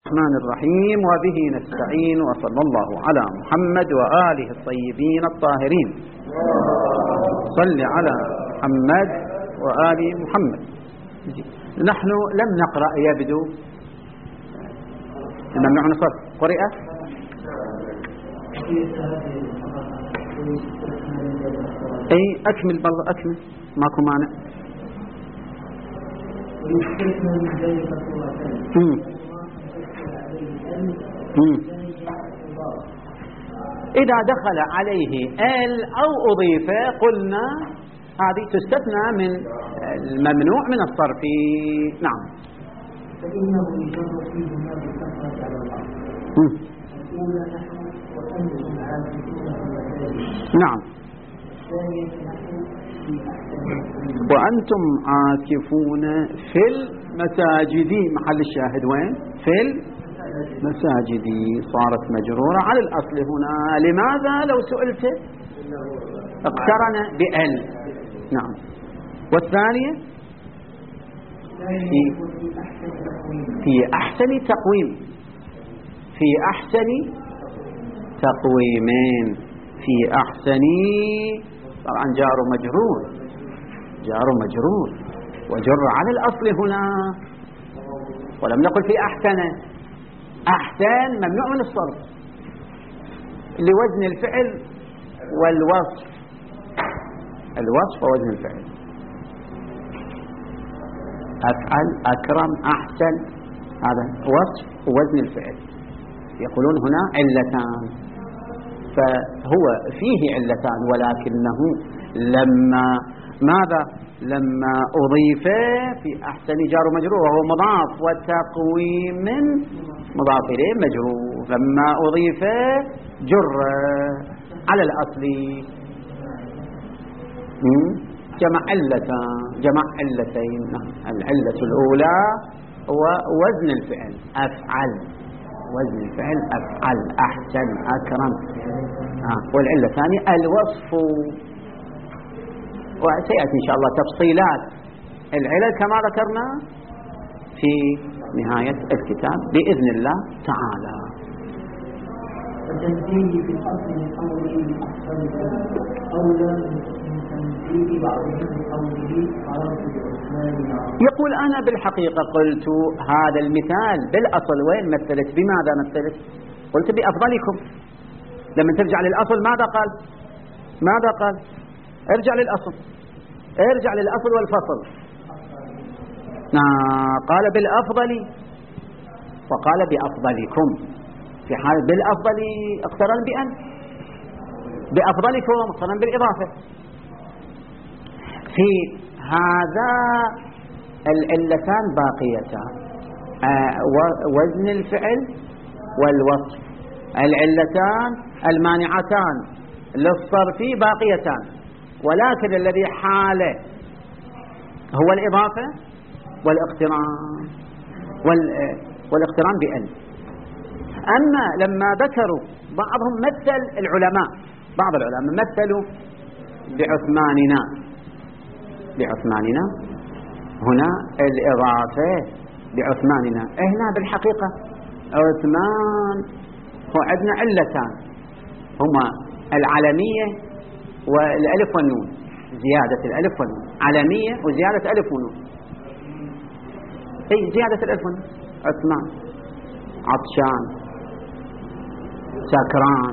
الرحمن الرحيم وبه نستعين وصلى الله على محمد وآله الطيبين الطاهرين. صل على محمد وآل محمد. نحن لم نقرأ يبدو الممنوع من الصرف قرئ اي اكمل بالله اكمل ماكو مانع. إذا دخل عليه ال أو أضيف قلنا هذه تستثنى من الممنوع من الصرف. نعم. فإنه يجر فيهما بالكثرة على الله. الأولى نحن وأنتم عاكفون في المساجد. نعم. الثانية نحن في أحسن وأنتم عاكفون في المساجد. محل الشاهد وين؟ في المساجد. صارت مجرورة على الأصل هنا. لماذا لو سئلت اقترن بال. نعم. والثانية في أحسن تقويم. في أحسن تقويمين. في أحسن طبعا جار مجرور. جار مجرور وجر على الأصل هنا. ولم نقل في أحسن. أحسن ممنوع من الصرف لوزن الفعل والوصف. الوصف ووزن الفعل. أفعل أكرم أحسن هذا وصف ووزن الفعل. يقولون هنا علتان. فهو فيه علتان ولكنه لما أضيف في أحسن جار مجرور وهو مضاف وتقويم مضاف إليه مجرور. لما أضيف جر على الأصل. جمع علتين. العلة الأولى هو وزن الفعل أفعل. وزن الفعل أفعل أحسن أكرم. والعلة الثانية الوصف. وسيأتي إن شاء الله تفصيلات العلل كما ذكرنا في نهاية الكتاب بإذن الله تعالى. وتنزيه في الأصل من قوله أحسن أولى من تنزيه بعضهم بقوله عرفت بعثمان. يقول أنا بالحقيقة قلت هذا المثال بالأصل وين مثلت؟ بماذا مثلت؟ قلت بأفضلكم. لما ترجع للأصل ماذا قال؟ ارجع للأصل والفصل. قال بالأفضل وقال بأفضلكم. في حال بالأفضل اقترن بأن. بأفضلكم اقترن بالإضافة. في هذا العلتان باقيتان وزن الفعل والوصف. العلتان المانعتان للصرف باقيتان ولكن الذي حاله هو الإضافة والاقتران بأن. أما لما ذكروا بعضهم مثل بعض العلماء مثلوا بعثماننا هنا الإضافة بعثماننا. هنا بالحقيقة عثمان هو عندنا علتان هما العلمية والألف والنون. زيادة الألف والنون. علمية وزيادة ألف ونون. زيادة الألف والنون. عثمان عطشان سكران.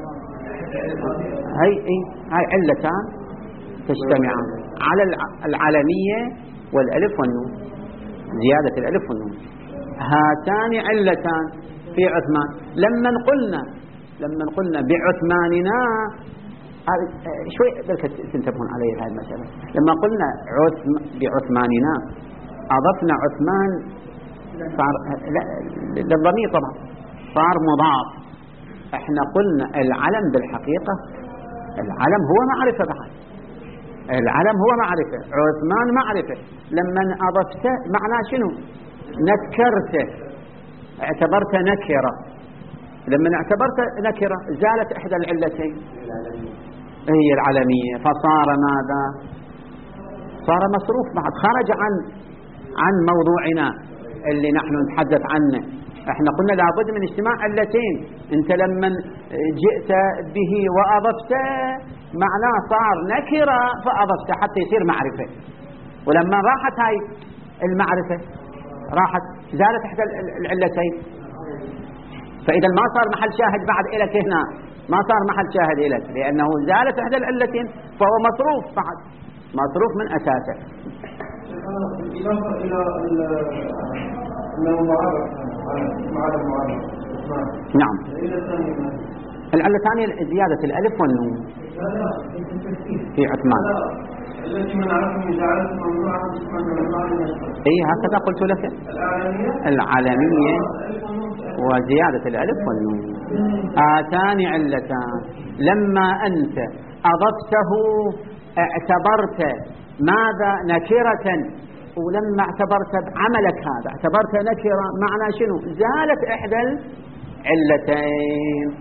هاي علتان تجتمعان على العلمية والألف والنون. زيادة الألف والنون. هاتان علتان في عثمان. لما قلنا بعثماننا شوي بلك تنتبهون عليه هذه المسألة. لما قلنا بعثماننا أضفنا عثمان صار للضمير طبعا صار مضاف. احنا قلنا العلم بالحقيقة العلم هو معرفة بعد. العلم هو معرفة. عثمان معرفة. لما أضفته معناه شنو؟ نكرته. اعتبرت نكرة. لما اعتبرت نكرة زالت إحدى العلتين هي العلمية. فصار ماذا؟ صار مصروف بعد. خرج عن موضوعنا اللي نحن نتحدث عنه احنا قلنا لابد من اجتماع علتين. انت لما جئت به وأضفته معناه صار نكرة فأضفته حتى يصير معرفة، ولما راحت هاي المعرفة راحت زالت إحدى العلتين، فإذا ما صار محل شاهد بعد إلك هنا، ما صار محل شاهد إلك لأنه زالت إحدى العلتين، فهو مصروف بعد، مصروف من أساسه. بالإضافة إلى أنه معرف نعم. العلة الثانية زيادة الألف والنون في عثمان. التي من عرف من جعلت ممنوعا اي هكذا قلت لك، العالمية وزيادة الألف والنون آتان علتان. لما أنت أضفته اعتبرت ماذا نكرة، ولما اعتبرت بعملك هذا اعتبرت نكرة، معنى شنو؟ زالت إحدى العلتين.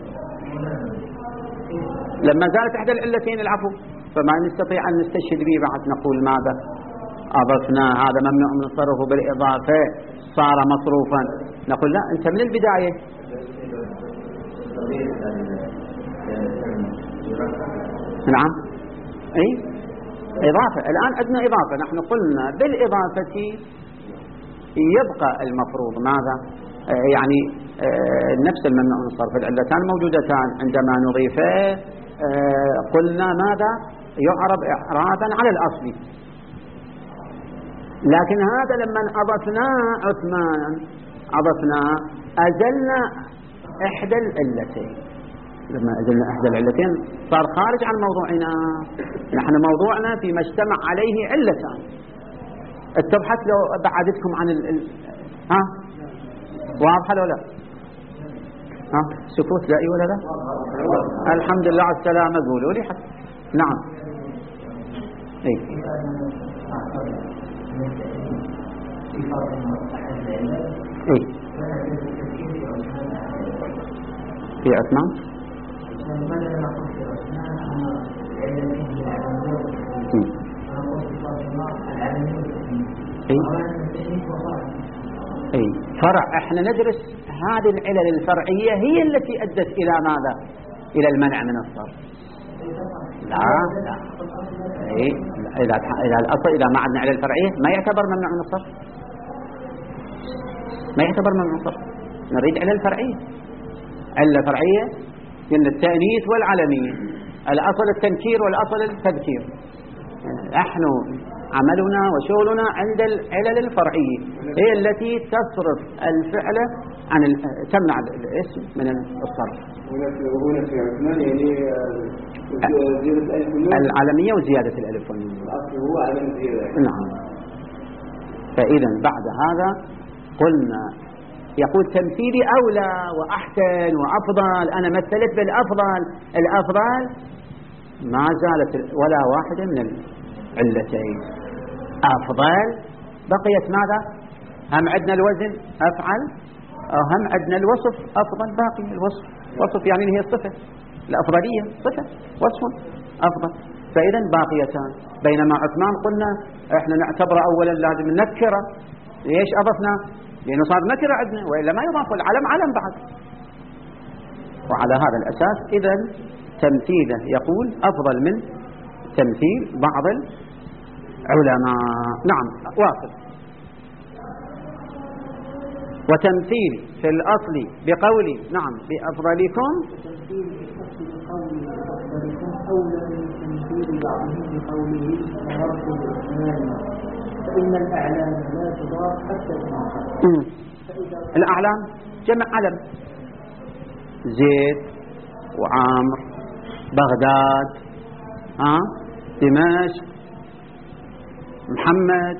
لما زالت إحدى العلتين العفو فما نستطيع أن نستشهد به بعد، نقول ماذا أضفنا هذا ممنوع من الصرف بالإضافة صار مصروفا، نقول لا أنت من البداية. نعم أي إضافة، الآن عندنا إضافة، نحن قلنا بالإضافة يبقى المفروض ماذا يعني نفس الممنوع من الصرف، العلتان موجودتان عندما نضيفه قلنا ماذا يعرب إعرابا على الأصل، لكن هذا لما أضفنا عثمان أضفنا أزلنا إحدى العلتين، لما أزلنا إحدى العلتين صار خارج عن موضوعنا، نحن موضوعنا فيما اجتمع عليه علتان. اتضحت لو بعدتكم عن ها واضحة لو لا؟ ها سكوت لا ولا لا؟ الحمد لله على السلامة قولوا لي حتى. نعم اي اي في عثمان اي فرع. احنا ندرس هذه العلل الفرعية هي التي ادت الى ماذا؟ الى المنع من الصرف. لا اي اذا الاصل اذا ما عندنا علل فرعية ما يعتبر ممنوع من الصرف، ما يعتبر ممنوع من الصرف. نريد علل فرعية، علة فرعية من التأنيث والعلمية، الاصل التنكير والاصل التذكير. نحن عملنا وشغلنا عند العلل الفرعية هي التي تصرف الفعل عن تمنع الاسم من الصرف. هنا في عثمان يعني العلمية وزيادة الألف والنون. الأصل هو علم زيادة. نعم. فإذا بعد هذا قلنا يقول تمثيلي أولى وأحسن وأفضل، أنا مثلت بالأفضل، الأفضل ما زالت ولا واحدة من العلتين أفضل، بقيت ماذا؟ هم عندنا الوزن أفعل، أو هم عندنا الوصف أفضل، باقي الوصف وصف يعني هي الصفة، الأفضلية صفة وصف أفضل، فإذا باقيتان. بينما عثمان قلنا إحنا نعتبر أولا لازم نكرة، ليش أضفنا؟ لأنه صار نكرة عندنا، وإلا ما يضاف العلم علم بعد. وعلى هذا الأساس إذا تمثيله يقول أفضل من تمثيل بعض العلماء. نعم واصل. وتمثيل في الأصل بقولي نعم بأفضلكم، تمثيل في الأصل بقولي بأفضلكم أولى من تمثيل بعضهم بقوله مرض الإسلام، فإن الأعلام لا تضاف حتى تنصر. الأعلام جمع علم، زيد وعامر بغداد دمشق محمد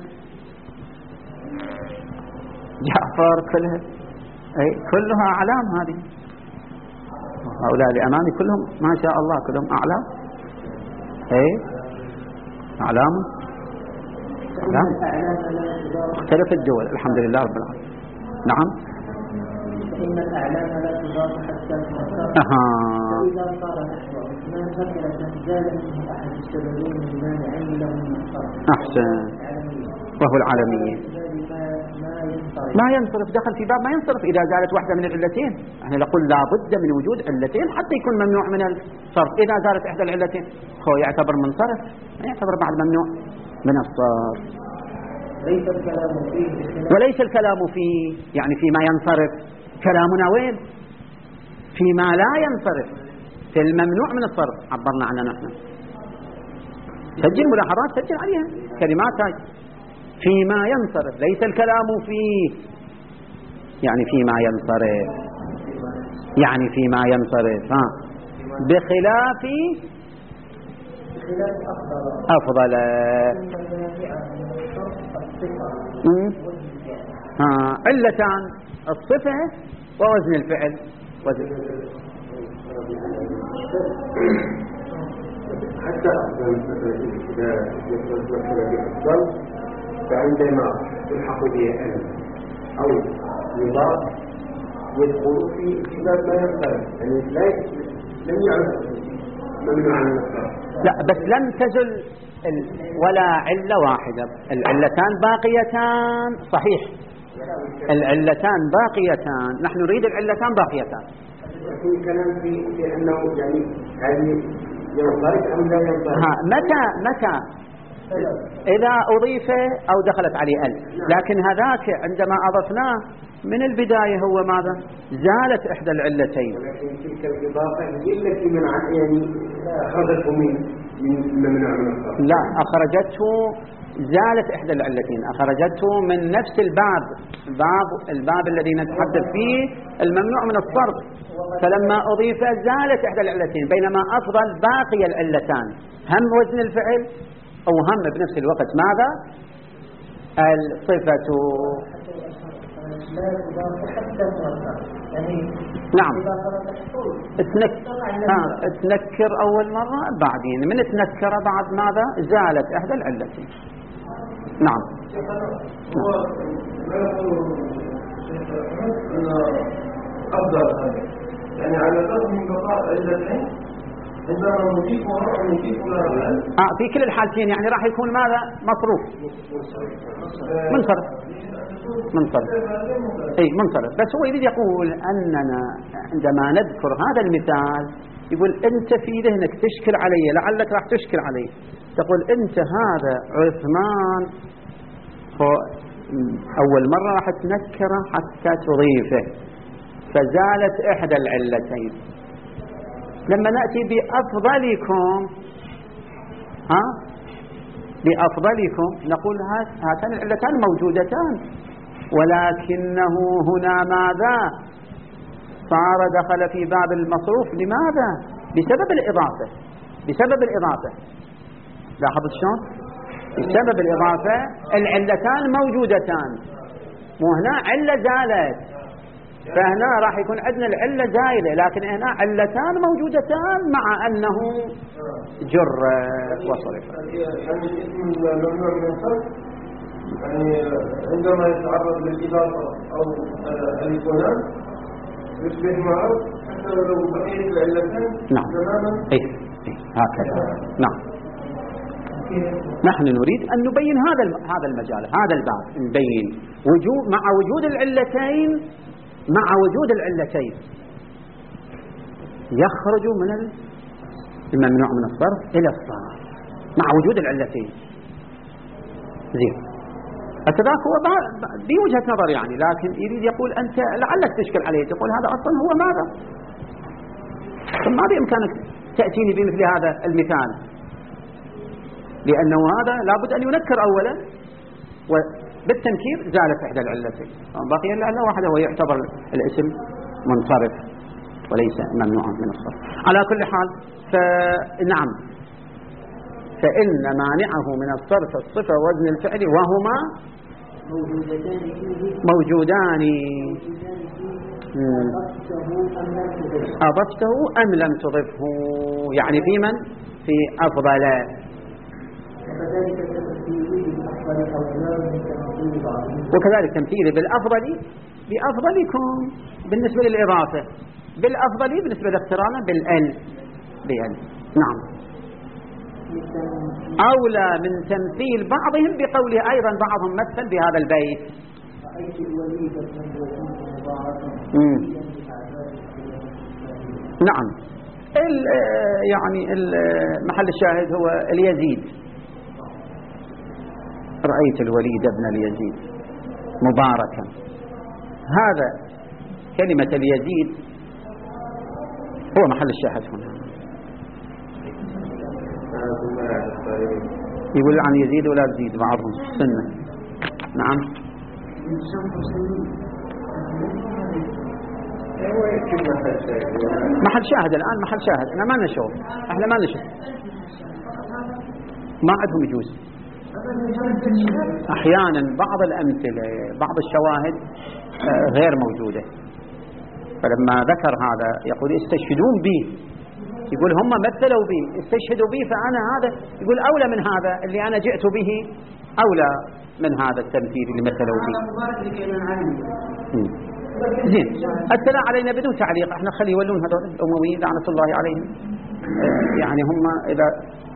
جعفر كلها أي كلها أعلام. هذه هؤلاء الأمامي كلهم ما شاء الله كلهم أعلام، أي أعلام مختلف الدول الحمد لله رب العالمين. نعم. فإن الأعلام لا تضاف حتى تنصر. فإذا صار نحو عثمان ذكرة زال منه أحد السببين المانعين له من الصرف. أحسن، وهو العالمية. ما ينفي ما ينصرف، دخل في باب ما ينصرف إذا زالت واحدة من العلتين. احنا نقول لا بد من وجود علتين حتى يكون ممنوع من الصرف. إذا زالت إحدى العلتين هو يعتبر منصرف، ما يعتبر بعد ممنوع من الصرف. ليس الكلام فيه وليس الكلام فيه يعني فيما ينصرف. كلامنا وين؟ فيما لا ينصرف، في الممنوع من الصرف عبرنا عنه نحن. سجل ملاحظات، سجل عليها كلمات هاي. فيما ينصرف، ليس الكلام فيه يعني فيما ينصرف، يعني فيما ينصرف بخلاف أفضل. علتان: الصفة ووزن الفعل. حتى إذا يفضل فعندما يلحق به ألم أو يضاف يدخل في باب ما ينصرف، يعني لم يعرف ممنوع عن الصرف. لا بس لم تزل ولا علة واحدة، العلتان باقيتان. صحيح العلتان باقيتان، نحن نريد العلتان باقيتان. لكن الكلام في أنه يعني هذه ينصرف أم لا ينصرف. متى إذا أضيف أو دخلت عليه ال. لكن هذاك عندما أضفناه من البداية هو ماذا؟ زالت إحدى العلتين. ولكن تلك الإضافة هي التي منعت يعني أخرجته من ممنوع من الصرف. لا، أخرجته، زالت إحدى العلتين، أخرجته من نفس الباب الذي نتحدث فيه الممنوع من الصرف. فلما أضيف زالت إحدى العلتين، بينما أفضل باقي العلتان، هم وزن الفعل أو هم بنفس الوقت ماذا؟ الصفة. نعم، تنكر أول مرة، بعدين من تنكر بعد ماذا؟ زالت إحدى العلتين. نعم. هو ما يقول أفضل يعني على قدر من بقاء علتين عندما نضيف لها في كل الحالتين يعني راح يكون ماذا؟ مصروف منصرف. اي منصرف. بس هو يريد يقول أننا عندما نذكر هذا المثال يقول أنت في ذهنك تشكل علي، لعلك راح تشكل علي، تقول أنت هذا عثمان أول مرة راح تنكره حتى تضيفه فزالت إحدى العلتين. لما نأتي بأفضلكم نقول هاتان العلتان موجودتان، ولكنه هنا ماذا؟ صار دخل في باب المصروف. لماذا؟ بسبب الإضافة. لاحظت شلون؟ بسبب الإضافة العلتان موجودتان، وهنا علة زالت، فهنا راح يكون عندنا العلة زائلة، لكن هنا علتان موجودتان مع أنه جر وصرف. يعني اسم الممنوع من الصرف يعني عندما يتعرض للإضافة أو الإكونان يصبح معروف حتى لو بقيت العلتان تماما. هكذا. نعم. نحن نريد أن نبين هذا المجال، هذا الباب، نبين مع وجود العلتين يخرج من الممنوع من الصرف إلى الصرف مع وجود العلتين. زين، هكذاك هو بوجهة نظر يعني، لكن يريد يقول أنت لعلك تشكل عليه، تقول هذا أصلا هو ماذا؟ ما بإمكانك تأتيني بمثل هذا المثال، لأنه هذا لابد أن ينكر أولا، وبالتنكير زالت إحدى العلتين، بقي العلة واحدة ويعتبر الاسم منصرف وليس ممنوعا من الصرف. على كل حال فنعم، فإن مانعه من الصرف الصفة وزن الفعل وهما موجودان أضفته أم لم تضفه، يعني في من؟ في أفضل. وكذلك تمثيله بالأفضل بأفضلكم بالنسبة للإضافة، بالأفضل بالنسبة لاقترانه بالأل. نعم. أولى من تمثيل بعضهم بقوله أيضا بعضهم مثل بهذا البيت رأيت الوليد بن اليزيد مباركا نعم. يعني محل الشاهد هو اليزيد. رأيت الوليد بن اليزيد مباركا، هذا كلمة اليزيد هو محل الشاهد هنا. يقول عن يزيد ولا تزيد بعضهم سنة. نعم. محل شاهد الآن، محل شاهد. أنا ما نشوف، احنا ما نشوف، ما عندهم يجوز. أحيانا بعض الأمثلة بعض الشواهد غير موجودة، فلما ذكر هذا يقول استشهدون به، يقول هم مثلوا به استشهدوا به، فأنا هذا يقول أولى من هذا اللي أنا جئت به، أولى من هذا التمثيل اللي مثلوا به. زين، الثناء علينا بدون تعليق، احنا خلي يولون هذول الأمويين لعنة الله عليهم. يعني هم إذا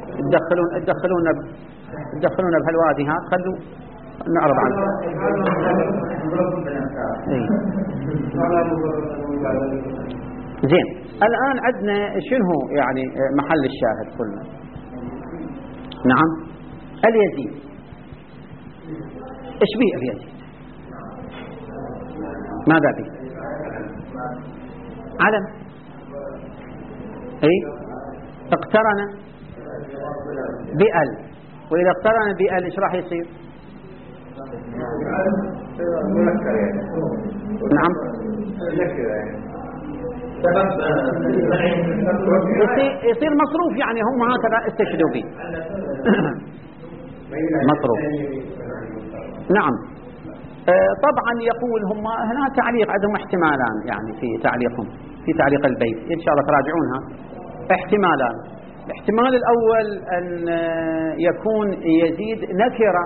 تدخلون بهالوادي هذا خلوا نعرض عنه. زين، الآن عندنا شنو يعني محل الشاهد قلنا. نعم، اليزيد. ايش بيه اليزيد؟ ماذا به؟ علم. اي اقترن بأل، وإذا اقترن بأل ايش راح يصير؟ نعم، يصير مصروف، يعني هم هكذا استشهدوا به. مصروف. نعم. طبعا يقول هم هنا تعليق، عندهم احتمالان يعني في تعليقهم، في تعليق البيت إن شاء الله تراجعونها. احتمالان. الاحتمال الأول أن يكون يزيد نكرة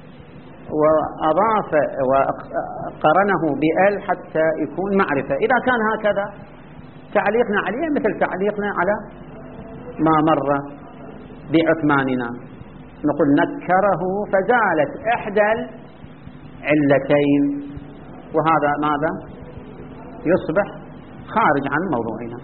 وأضاف وقرنه بأل حتى يكون معرفة. إذا كان هكذا تعليقنا عليه مثل تعليقنا على ما مر بعثماننا، نقول نكره فزالت إحدى العلتين، وهذا ماذا يصبح خارج عن موضوعنا.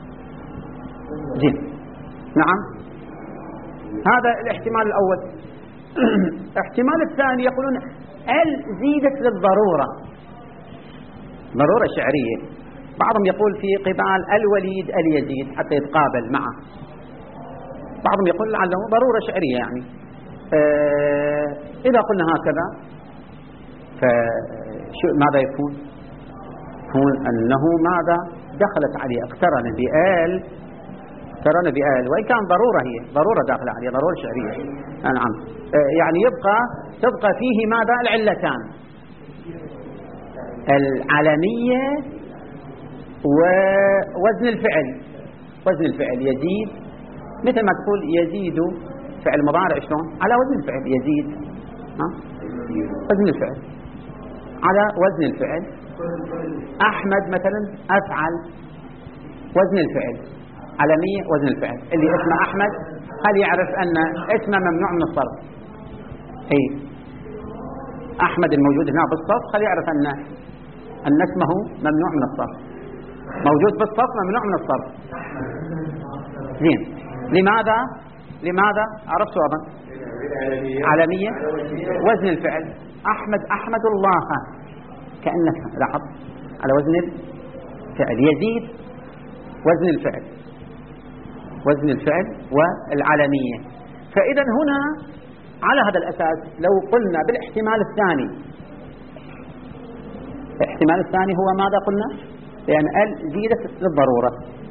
زين. نعم، هذا الاحتمال الأول. الاحتمال الثاني يقولون ال زيدت للضرورة، ضرورة شعرية. بعضهم يقول في قبال الوليد اليزيد حتى يتقابل معه، بعضهم يقول لعله ضرورة شعرية يعني. إذا قلنا هكذا فماذا يكون؟ يكون أنه ماذا دخلت عليه، اقترن بآل، وإن كان ضرورة، هي ضرورة داخلة عليه، ضرورة شعرية. نعم. يعني تبقى فيه ماذا؟ العلتان، العلمية ووزن الفعل. وزن الفعل يزيد، مثل ما تقول يزيد فعل مضارع شلون؟ على وزن الفعل يزيد. وزن الفعل على وزن الفعل. أحمد مثلا أفعل، وزن الفعل. علمية وزن الفعل. اللي اسمه أحمد هل يعرف أن اسمه ممنوع من الصرف؟ أي أحمد الموجود هنا بالصف هل يعرف أن اسمه ممنوع من الصرف، موجود بالصف ممنوع من الصرف. زين، لماذا عرفتوا أظن؟ علمية وزن الفعل. أحمد الله، كأنك لاحظ على وزن الفعل. يزيد وزن الفعل والعلمية. فإذا هنا على هذا الأساس لو قلنا بالاحتمال الثاني، الاحتمال الثاني هو ماذا قلنا؟ لأن ال زيدت للضرورة،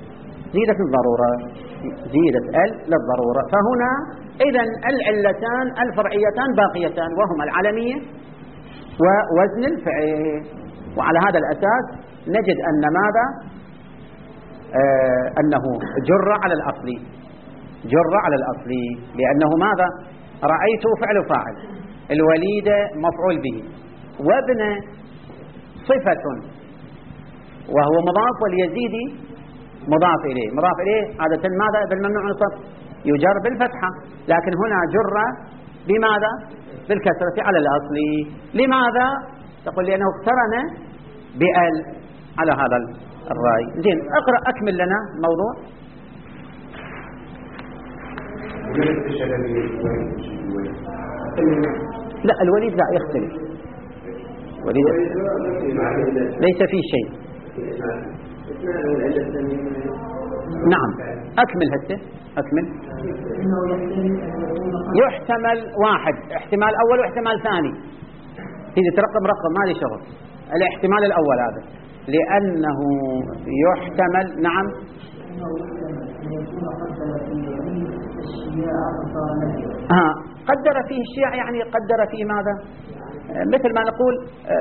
زيدت ال للضرورة. فهنا إذن العلتان الفرعيتان باقيتان، وهما العلمية ووزن الفعل. وعلى هذا الأساس نجد أن ماذا؟ أنه جر على الأصل، لأنه ماذا؟ رأيت فعل فاعل، الوليد مفعول به، وابن صفة وهو مضاف، واليزيد مضاف إليه. عادة ماذا؟ بالممنوع من الصرف يجر بالفتحة، لكن هنا جر بماذا؟ بالكسرة على الأصل. لماذا؟ تقول لأنه اقترن بال على هذا الرأي. زين، اقرأ أكمل لنا الموضوع. لا، الوليد لا يختلف، وليد ليس فيه شيء. نعم، أكمل هسه، أكمل. يحتمل واحد، احتمال أول واحتمال ثاني. إذا ترقم رقم ما لي شغل. الاحتمال الأول هذا لأنه يحتمل. نعم، قدر فيه الشيعة، يعني قدر فيه ماذا؟ مثل ما نقول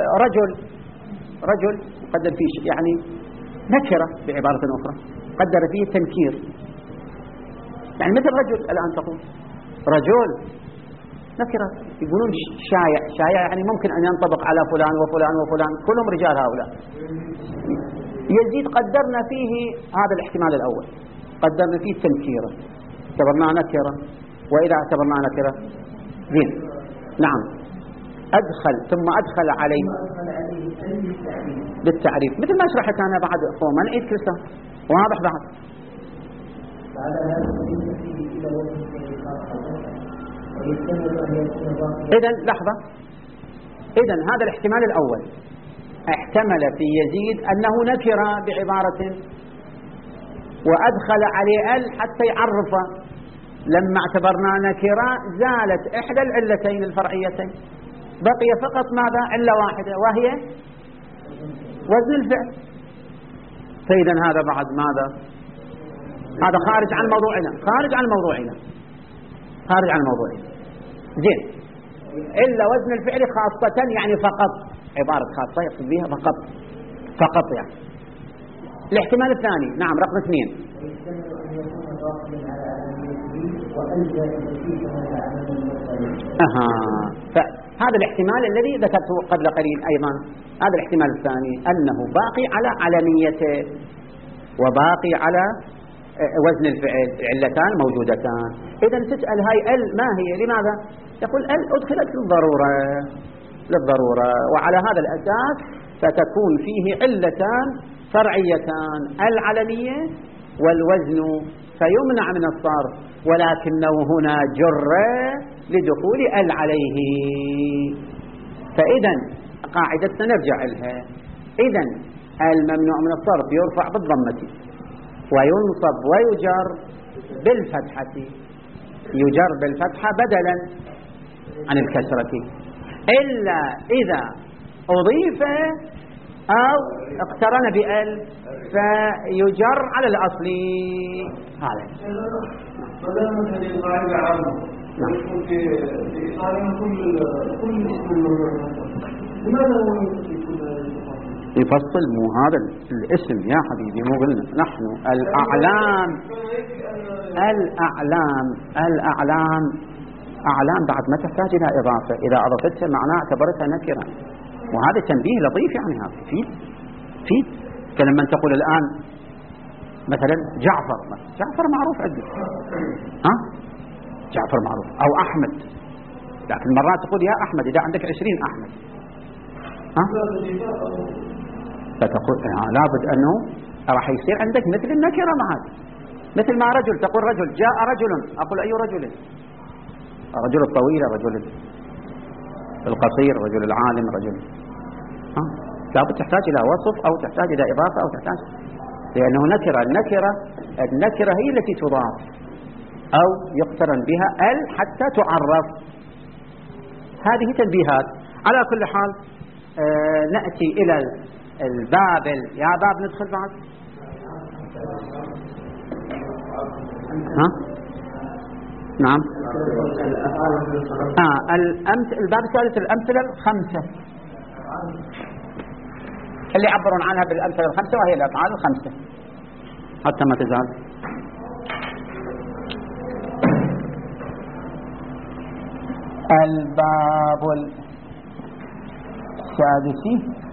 رجل قدر فيه يعني نكرة بعبارة أخرى، قدر فيه تنكير. يعني مثل رجل الآن تقول رجل نكرة، يقولون شايع يعني ممكن أن ينطبق على فلان وفلان وفلان، كلهم رجال هؤلاء. يزيد قدرنا فيه هذا الاحتمال الأول، قدرنا فيه تنكيرا، اعتبرناه نكرة. وإذا اعتبرناه نكرة زين. نعم، ثم أدخل عليه بالتعريف، مثل ما شرحت أنا بعد ما نعيد كل سنة، واضح بعد. إذن لحظة، إذن هذا الاحتمال الأول احتمل في يزيد أنه نكر بعبارة وأدخل عليه حتى يعرفه. لما اعتبرنا نكرة زالت إحدى العلتين الفرعيتين، بقي فقط ماذا؟ علة واحدة، وهي وزن الفعل. فإذا هذا بعد ماذا؟ هذا خارج عن موضوعنا، خارج عن موضوعنا. زين، إلا وزن الفعل خاصة، يعني فقط، عبارة خاصة يقصد بها فقط يعني. الاحتمال الثاني، نعم، رقم 2. فهذا الاحتمال الذي ذكرته قبل قليل أيضا، هذا الاحتمال الثاني أنه باقي على علنيته وباقي على وزن الفعل، علتان موجودتان. إذا تسأل هاي ما هي؟ لماذا؟ يقول أدخلت للضرورة، وعلى هذا الأساس فتكون فيه علتان فرعيتان، العلنية والوزن، فيمنع من الصرف، ولكنه هنا جر لدخول عليه. فإذا قاعدتنا نرجع لها. إذا الممنوع من الصرف يرفع بالضمة وينصب ويجر بالفتحة، يجر بالفتحة بدلا عن الكسرة، إلا إذا أضيف أو اقترن بأل فيجر على الأصل. هذا فلما هذه القاعدة عامة يدخل في إطارنا كل اسم الممنوع. لماذا هو يفصل؟ مو هذا الاسم يا حبيبي، مو قلنا نحن الأعلام بعد ما تحتاج إلى إضافة، إذا أضفتها معناه اعتبرتها نكرة، وهذا تنبيه لطيف يعني. هذا في فلما تقول الآن مثلا جعفر معروف عندك، جعفر معروف، أو أحمد، لكن مرات تقول يا أحمد إذا عندك 20 أحمد، فتقول لابد أنه راح يصير عندك مثل النكرة معك. مثل ما رجل تقول رجل، جاء رجل، أقول أي رجل؟ رجل الطويل، رجل القصير، رجل العالم، رجل لابد تحتاج إلى وصف أو تحتاج إلى إضافة أو تحتاج، لأنه نكرة. النكرة هي التي تضاف أو يقترن بها حتى تعرف. هذه تنبيهات. على كل حال نأتي إلى الباب. يا باب ندخل بعد. نعم. الباب الثالث الأمثلة الخمسة اللي يعبرون عنها بالأمثلة الخمسة، وهي الأفعال الخمسة حتى ما تزال. الباب السادس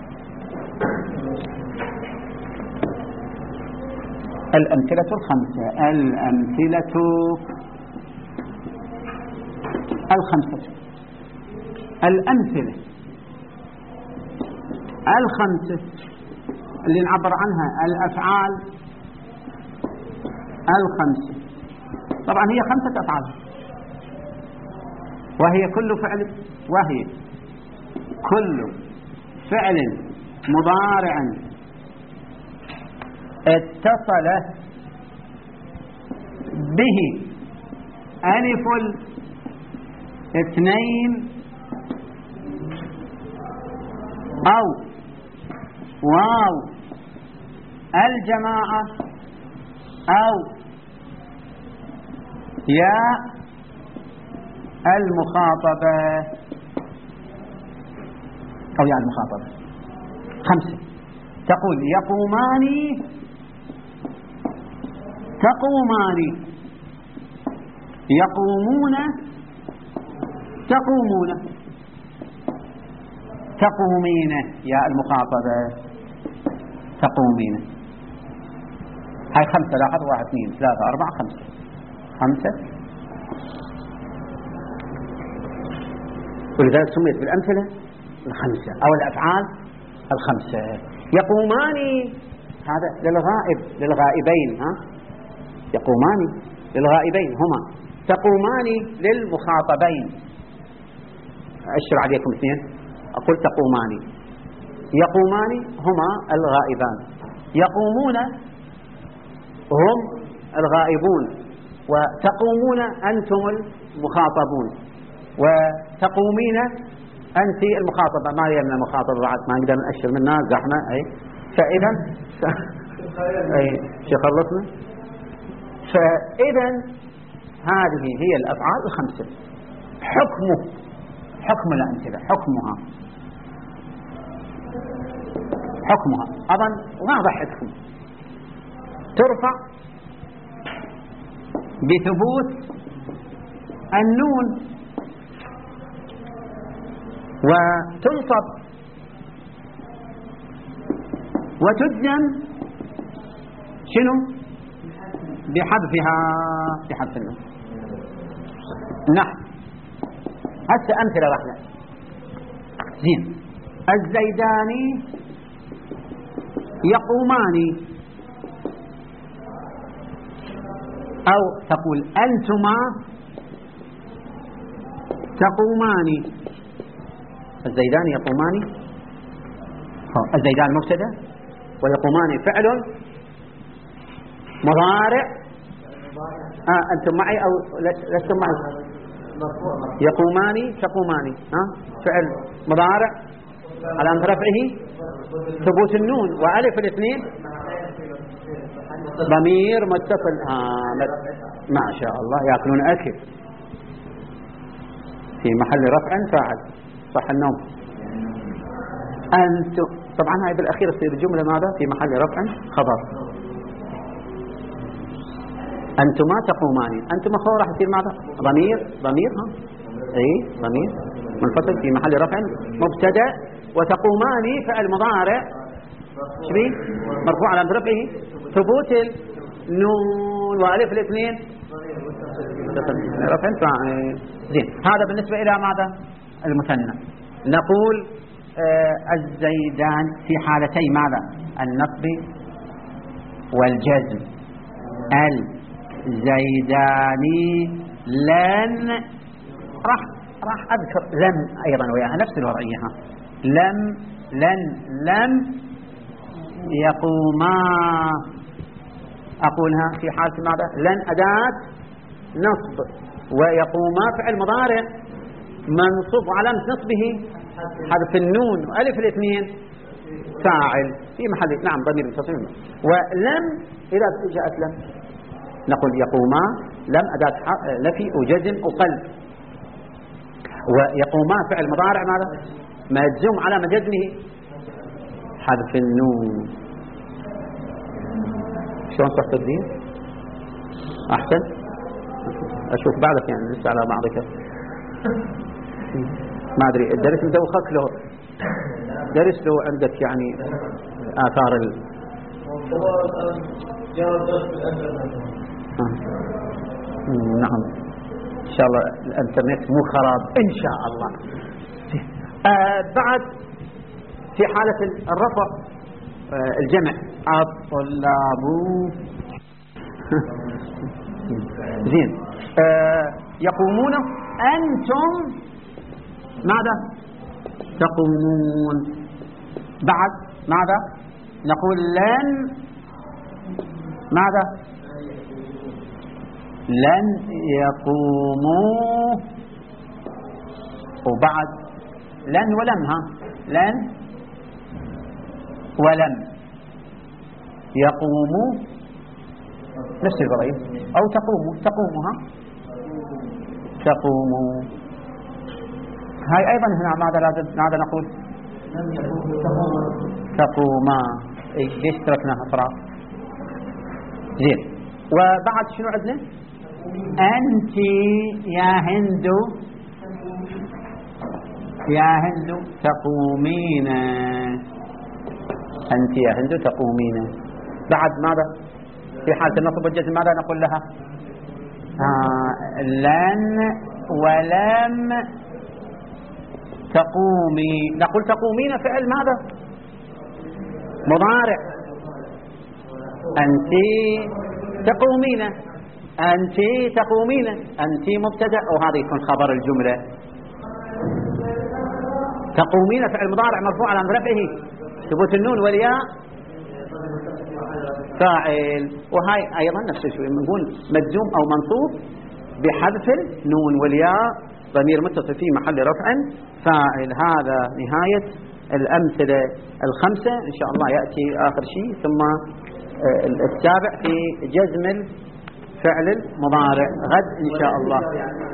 الأمثلة الخمسة. الأمثلة الخمسة. الأمثلة الخمسة اللي نعبر عنها الأفعال الخمسة. طبعا هي 5 أفعال، وهي كل فعل مضارع اتصل به ألف الاثنين أو واو الجماعة أو ياء المخاطبة 5. تقول يقومان، تقومان، يقومون، تقومون، تقومين يا المخاطبة، تقومين. هاي 5. لاحظ 1 2 3 4 5. ولذلك سميت بالأمثلة 5 أو الأفعال 5. يقومان هذا للغائبين، يقومان للغائبين هما، تقومان للمخاطبين. أشر عليكم 2، أقول تقومان، يقومان هما الغائبان، يقومون هم الغائبون، وتقومون أنتم المخاطبون، وتقومين أنت المخاطبة. ما يمنع المخاطبة بعد ما نقدر نأشر منها زحمة. فإذا خلصنا. فإذا هذه هي الأفعال 5. حكم الأمثلة، حكمها أظن واضح عندكم. ترفع بثبوت النون، وتنصب وتجزم شنو؟ بحذف النون. نعم. هسه أمثلة واحدة. زين. الزيدان يقومان، أو تقول أنتما تقومان. الزيدان يقومان، الزيدان مبتدأ، ويقومان فعل مضارع. أنتم معي أو لستم معي؟ يقومان، تقومان، فعل مضارع على أن رفعه ثبوت النون، وألف الاثنين ضمير متصل. ما شاء الله، يأكلون أكل في محل رفع فاعل، صح النوم. أنتم طبعا هاي بالأخير تصير الجملة ماذا؟ في محل رفع خبر. أنتما تقومان، أنتما خبر راح يصير ماذا؟ ضمير ضمير منفصل في محل رفع مبتدأ، وتقومان فعل مضارع شبيه مرفوع على رفعه ثبوت النون، وألف الاثنين رفع فاعل. زين. هذا بالنسبة إلى ماذا؟ المثنى. نقول الزيدان في حالتي ماذا؟ النصب والجزم. الزيدان لن، راح أذكر لم أيضا وياها نفس الوضعية. لم يقوما، أقولها في حالة ماذا؟ لن أداة نصب، ويقوما فعل مضارع منصوب علامة نصبه حذف النون، وألف الاثنين فاعل في محل ضمير متصل. ولم إذا جاءت لم نقول يقوما لم أداة نفي وجزم وقلب، ويقوما فعل مضارع ماذا؟ مجزوم على جزمه حذف النون. شلون صحت الدين؟ أحسن. أشوف بعضك يعني لسه على بعضك ما أدري الدرس مدوخك له درس له عندك يعني آثار نعم إن شاء الله الإنترنت مو خراب إن شاء الله. بعد في حالة الرفع الجمع الطلاب زين. يقومون أنتم ماذا تقومون. بعد ماذا نقول لن ماذا لن يقوموا. وبعد لن ولم لن ولم يقوموا نفس الوضعية. أو تقوموا تقوموا. هاي أيضا هنا ماذا نقول تقوما. ليش تركناها فراغ؟ زين. وبعد شنو عندنا؟ أنت يا هند تقومين. أنت يا هند تقومين. بعد ماذا في حالة النصب والجزم ماذا نقول لها؟ لن ولم تقومي. نقول تقومين فعل ماذا؟ مضارع. أنت تقومين أنت مبتدأ وهذا يكون خبر الجملة. تقومين فعل مضارع مرفوع على رفعه ثبوت النون والياء فاعل. وهاي أيضا نفس الشيء نقول مجزوم أو منصوب بحذف النون والياء ضمير متصل في محل رفع فاعل. هذا نهاية الأمثلة الخمسة. إن شاء الله يأتي آخر شيء ثم السابع في جزم الفعل المضارع غد إن شاء الله.